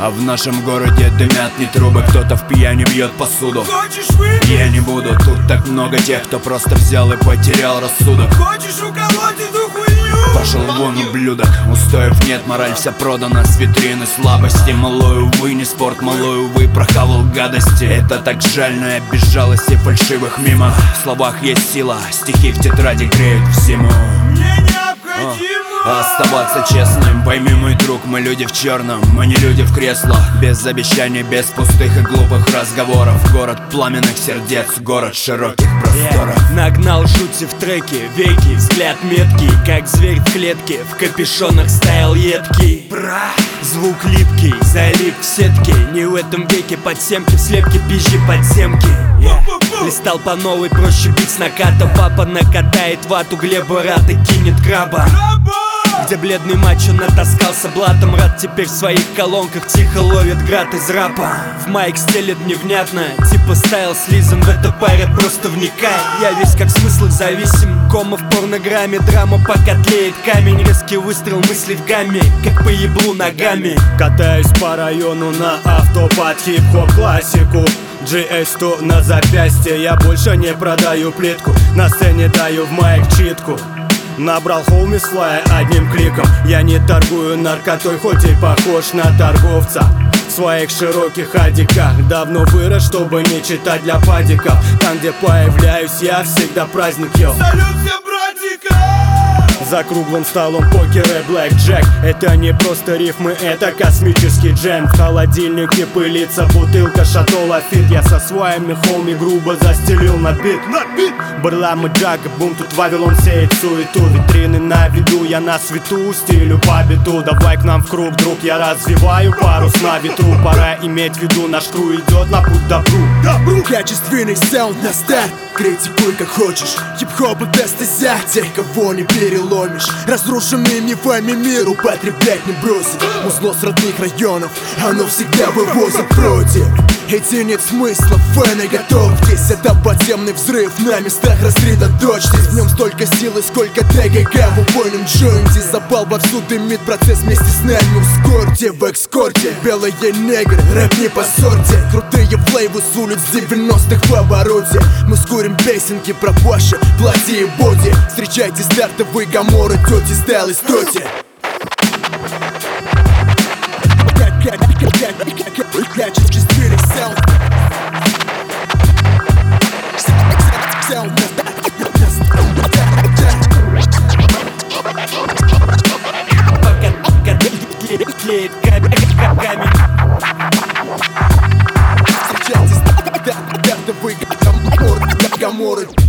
А в нашем городе дымят не трубы, кто-то в пьяни бьет посуду. Хочешь выпить? Я не буду, тут так много тех, кто просто взял и потерял рассудок. Хочешь уколоть эту хуйню? Пошел вон, ублюдок, устоев нет, мораль вся продана с витрины слабости. Малой, увы, не спорт, малой, увы, прохавал гадости. Это так жаль, но я без жалости фальшивых мимо. В словах есть сила, стихи в тетради греют в зиму. Мне необходимо оставаться честным, пойми, мой друг, мы люди в черном, мы не люди в креслах. Без обещаний, без пустых и глупых разговоров. Город пламенных сердец, город широких просторов. Нагнал жути в треке, веки, взгляд меткий, как зверь в клетке, в капюшонах стоял едкий. Звук липкий, залип в сетке, не в этом веке подсемки, в слепке пизжи подземки. Листал по новой, проще бить с наката. Папа накатает вату, Глеба рата кинет краба. Где бледный мачо натаскался блатом, рад теперь в своих колонках тихо ловит град из рэпа. В майк стелет невнятно, типа стайл с лизом, в это паря просто вникай. Я весь как смысл зависим, кома в порнограмме, драма пока тлеет камень. Резкий выстрел мыслей в гамме, как по еблу ногами. Катаюсь по району на авто под хип-хоп классику. GS100 на запястье, я больше не продаю плитку. На сцене даю в майк читку. Набрал хоумис флая одним кликом. Я не торгую наркотой, хоть и похож на торговца. В своих широких адиках давно вырос, чтобы не читать для падиков. Там, где появляюсь я, всегда праздник, йо. салют всем братикам! За круглым столом покер и блэкджек. Это не просто рифмы, это космический джем. В холодильнике пылится бутылка шато Лафит. Я со своими хоми грубо застелил на бит. Барлам и Джага, бум, тут Вавилон сеет суету. Витрины на виду, я на свету, стилю по биту. Давай к нам в круг, друг, я развиваю парус на ветру. Пора иметь в виду, наш кру идет на путь добру. Качественный саунд на старт, критикуй как хочешь. Хип-хоп и тестезя, тех, кого не переломишь. Разрушенными вами мир употреблять не бросит. Музло с родных районов, оно всегда вывозит против. Идти нет смысла, фэны готовьтесь. Это подземный взрыв, на местах рассредоточьтесь. В нем столько силы, сколько ТГК в убойном джойнте. Запал вовсю дымит, процесс вместе с нами ускорьте. В экскорте, белые негры, рэп не по сорте. Крутые флейвы с улиц 90-х в обороте. Мы скурим песенки про ваше платье и боди. Встречайте стартовые гаморы, тети стайл и стоти. Качественный саунд. Пока тлеет камень. Встречайте стартовые гаморы.